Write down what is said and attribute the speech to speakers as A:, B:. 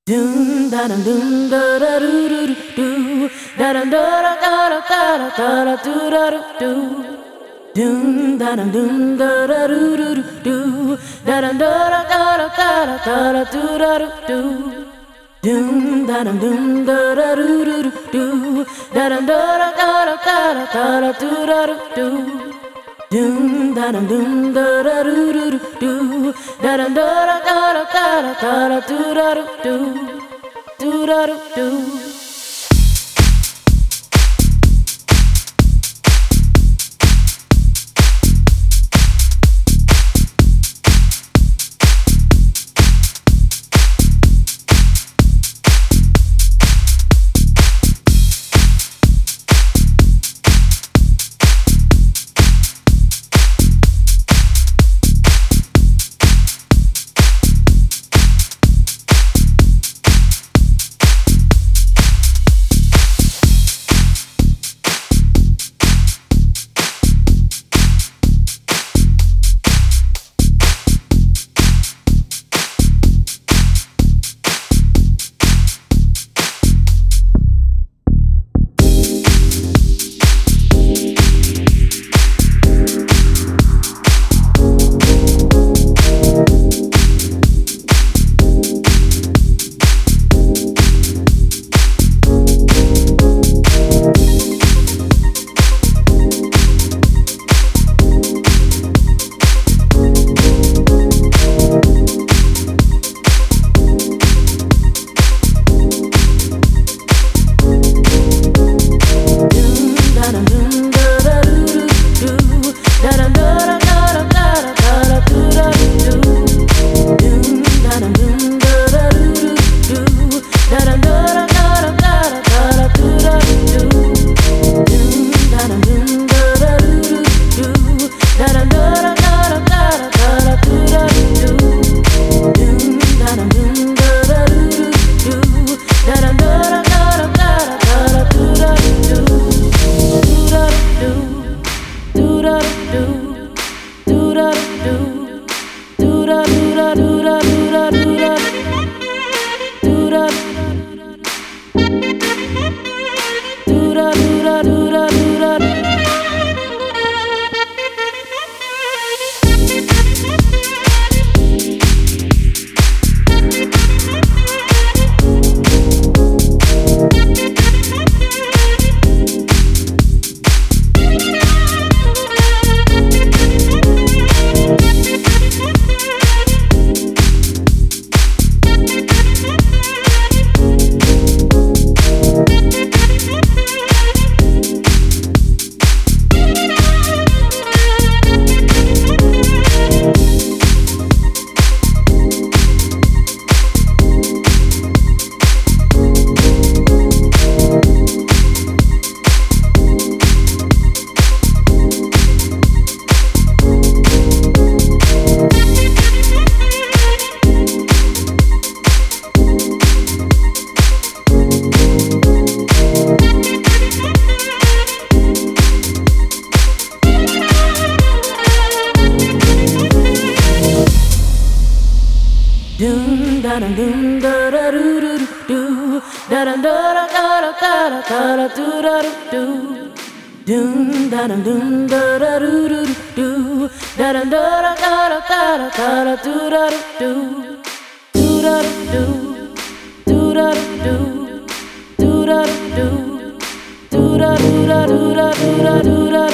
A: Dum da dum dum da da do do do do da da da da da da da da do da do do. Dum da dum da da do do do do da da da da da da da do da do do. Dum da dum da da do do do do da da da da da da do da do do. Dum da dum da da do do do do da da da da da do da do do da do do. Dum da dum da da do do do da da da da da da do da do. Dum da dum da da do do do da da da da da do da do. Do da do do da do do da do do da do da do da do da do da.